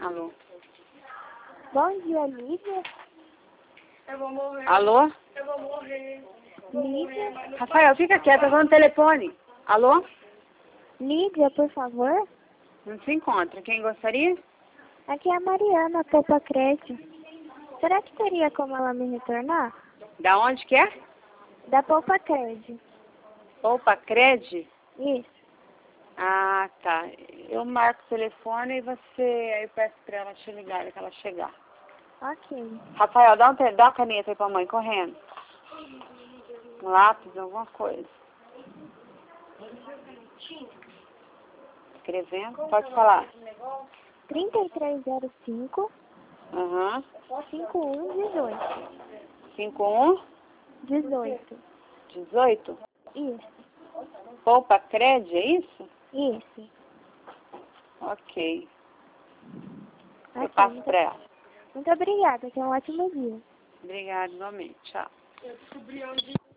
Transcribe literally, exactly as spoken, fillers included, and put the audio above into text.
Alô? Bom dia, Lívia. Eu vou morrer. Alô? Eu vou morrer. Lívia. Rafael, fica quieto, tá falando no telefone. Alô? Lívia, por favor. Não se encontra. Quem gostaria? Aqui é a Mariana, Poupa Crédito. Será que teria como ela me retornar? Da onde que é? Da Poupa Crédito. Opa, Cred? Isso. Ah, tá. Eu marco o telefone e você... Aí eu peço pra ela te ligar, que ela chegar. Ok. Rafael, dá, um te... dá uma caneta aí pra mãe, correndo. Um lápis, alguma coisa. Escrevendo? Pode falar. trinta e três zero cinco, Aham. cinquenta e um dezoito. cinco um dezoito. dezoito. Isso. Poupa Cred, é isso? Isso. Ok. Eu Ok, passo muito, pra ela. muito obrigada. Tenha um ótimo dia. Obrigada, igualmente. Tchau. Eu descobri onde...